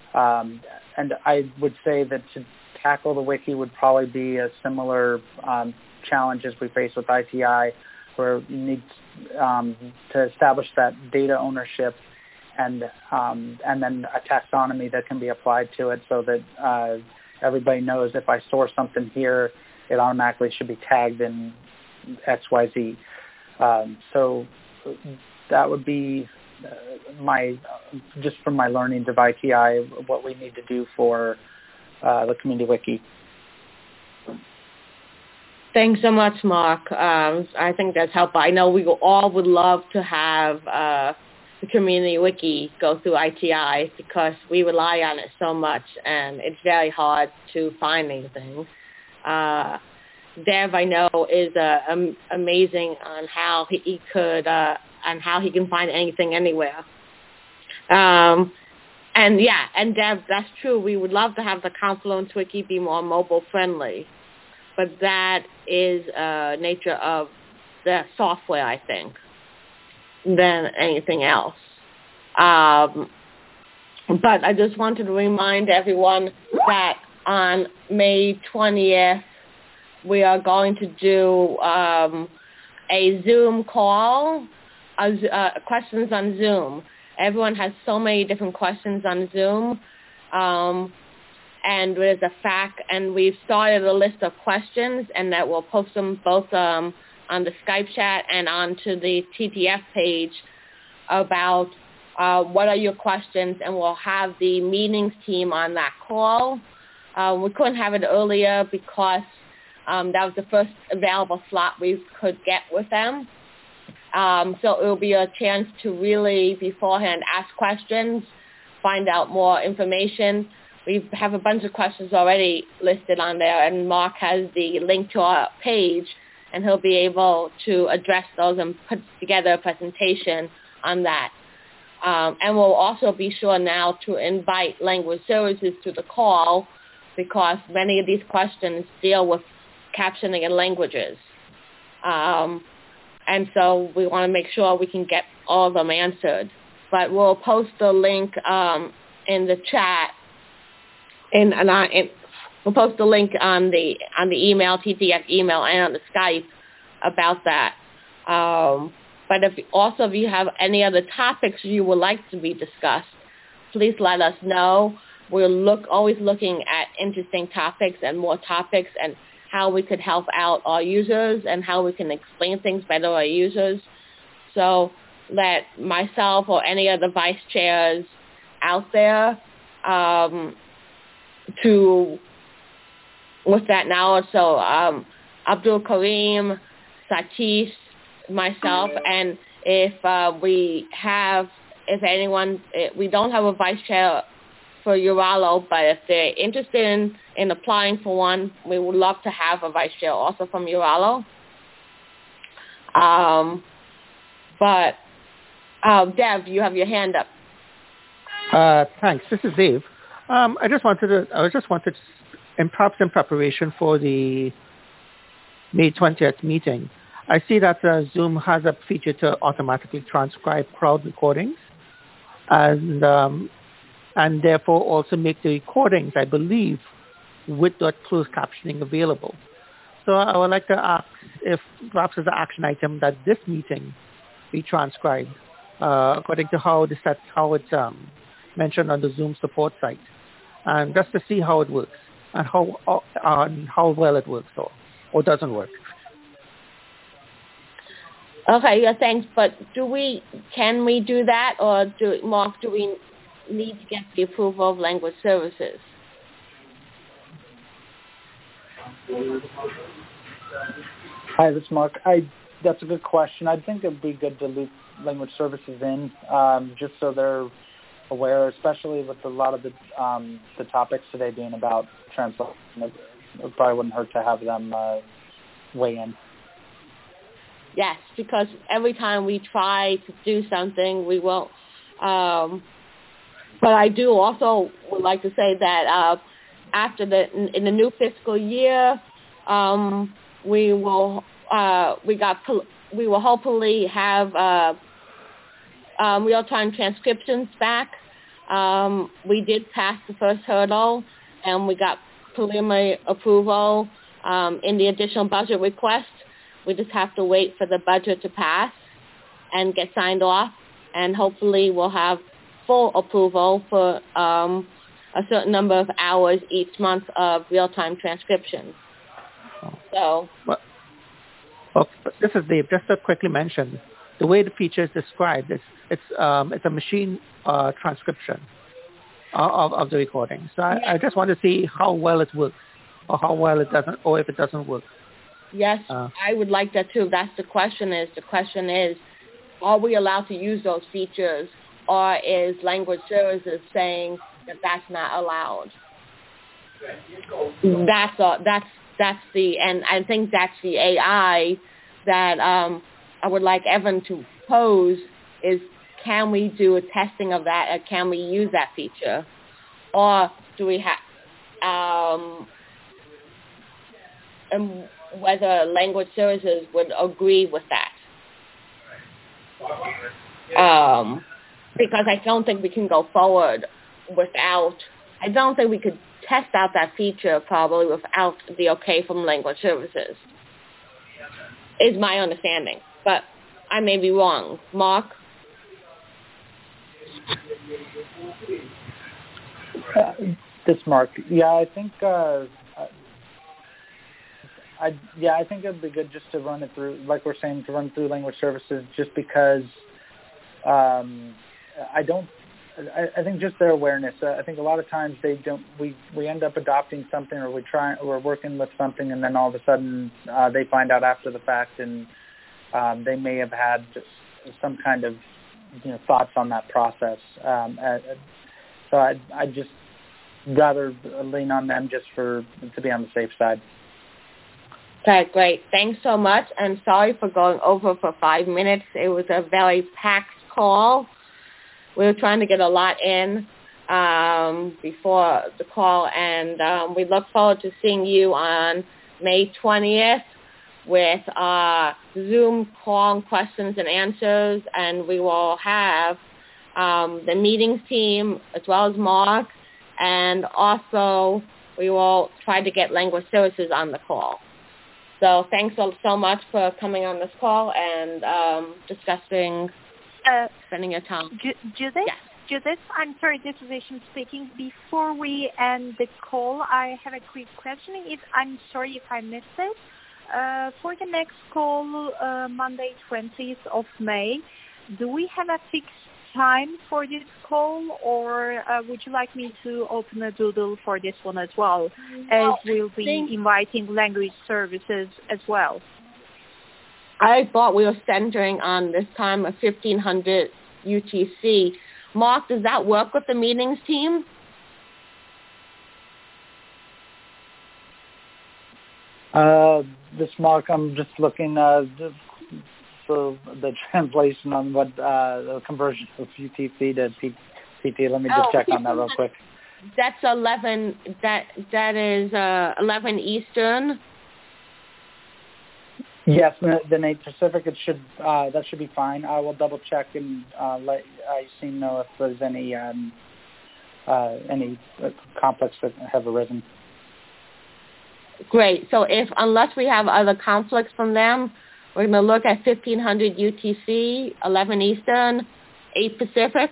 I would say that to tackle the wiki would probably be a similar challenge as we face with ITI, where you need to establish that data ownership and then a taxonomy that can be applied to it so that everybody knows if I store something here, it automatically should be tagged in XYZ. So that would be just from my learnings of ITI, what we need to do for the community wiki. Thanks so much, Mark. I think that's helpful. I know we all would love to have the community wiki go through ITI because we rely on it so much, and it's very hard to find anything. Dev, I know, is amazing on how he could on how he can find anything anywhere. And Dev, that's true. We would love to have the Confluence wiki be more mobile friendly, but that is nature of the software, I think, than anything else. But I just wanted to remind everyone that on May 20th, we are going to do a Zoom call, questions on Zoom. Everyone has so many different questions on Zoom. And there's a FAQ, and we've started a list of questions, and that we'll post them both on the Skype chat and onto the TTF page about what are your questions, and we'll have the meetings team on that call. We couldn't have it earlier because that was the first available slot we could get with them. So it will be a chance to really beforehand ask questions, find out more information. We have a bunch of questions already listed on there, and Mark has the link to our page, and he'll be able to address those and put together a presentation on that. And we'll also be sure now to invite language services to the call because many of these questions deal with captioning in languages. And so we want to make sure we can get all of them answered. But we'll post the link in the chat. We'll post the link on the email, TTF email, and on the Skype about that. But if you have any other topics you would like to be discussed, please let us know. We're always looking at interesting topics and more topics and how we could help out our users and how we can explain things better to our users. So let myself or any other vice chairs out there with that knowledge. So Abdul Karim, Satish, myself, and if we don't have a vice chair for Uralo, but if they're interested in applying for one, we would love to have a vice chair also from Uralo. Dev, you have your hand up. Thanks. This is Dave. I just wanted, perhaps in preparation for the May 20th meeting, I see that Zoom has a feature to automatically transcribe crowd recordings, and therefore also make the recordings, I believe, with that closed captioning available. So I would like to ask if perhaps as an action item that this meeting be transcribed according to how it's mentioned on the Zoom support site, and just to see how it works and how well it works or doesn't work. Okay, yeah, thanks. But can we do that, or Mark, do we need to get the approval of language services? Hi, this is Mark. That's a good question. I think it'd be good to loop language services in, just so they're aware, especially with a lot of the topics today being about translation. It probably wouldn't hurt to have them weigh in. Yes, because every time we try to do something, we won't. But I do also would like to say that after in the new fiscal year, we will hopefully have real-time transcriptions back. We did pass the first hurdle, and we got preliminary approval in the additional budget request. We just have to wait for the budget to pass and get signed off, and hopefully we'll have full approval for a certain number of hours each month of real-time transcription. So, this is Dave. Just to quickly mention, the way the feature is described, it's a machine transcription of the recording. So I just want to see how well it works, or how well it doesn't, or if it doesn't work. Yes, I would like that too. That's the question is. The question is, are we allowed to use those features, or is language services saying that that's not allowed? And I think that's the AI that I would like Evan to pose is, can we do a testing of that, or can we use that feature? Or do we have, and whether language services would agree with that. Because I don't think we can go forward I don't think we could test out that feature probably without the okay from language services, is my understanding. But I may be wrong. Mark? This Mark. Yeah, I think I think it'd be good just to run it through, like we're saying, to run through language services, just because I think just their awareness. I think a lot of times we end up adopting something, or we're working with something, and then all of a sudden they find out after the fact, and they may have had just some kind of thoughts on that process. So I'd just rather lean on them just to be on the safe side. Okay, great. Thanks so much. And sorry for going over for 5 minutes. It was a very packed call. We were trying to get a lot in before the call, and we look forward to seeing you on May 20th with our Zoom call questions and answers, and we will have the meetings team as well as Mark, and also we will try to get language services on the call. So thanks so much for coming on this call and discussing, spending your time. Judith? Yes. Judith, I'm sorry, this is Asian speaking. Before we end the call, I have a quick question. I'm sorry if I missed it. For the next call, Monday, 20th of May, do we have a fixed time for this call, or would you like me to open a doodle for this one as well, as we'll be inviting language services as well? I thought we were centering on this time of 1500 UTC. Mark, does that work with the meetings team? This Mark, I'm just looking for the translation on what the conversion of UTC to PT. Let me just check on that real quick. That's 11. That is 11 Eastern. Yes, the Nate Pacific. That should be fine. I will double check and let Yassine know if there's any conflicts that have arisen. Great. So unless we have other conflicts from them, we're going to look at 1500 UTC, 11 Eastern, 8 Pacific.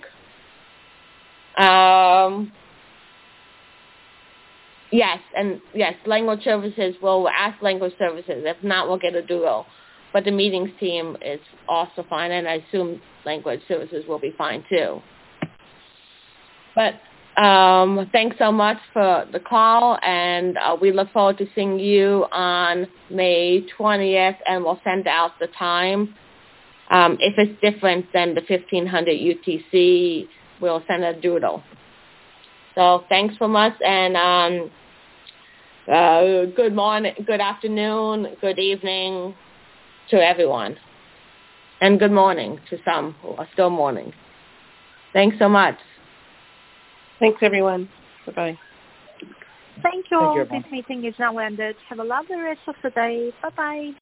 Yes, language services, we'll ask language services. If not, we'll get a doodle. but the meetings team is also fine, and I assume language services will be fine too. But thanks so much for the call, and we look forward to seeing you on May 20th, and we'll send out the time. If it's different than the 1500 UTC, we'll send a doodle. So thanks so much, and good morning, good afternoon, good evening to everyone, and good morning to some who are still morning. Thanks so much. Thanks, everyone. Bye-bye. Thank you all. This meeting is now ended. Have a lovely rest of the day. Bye-bye.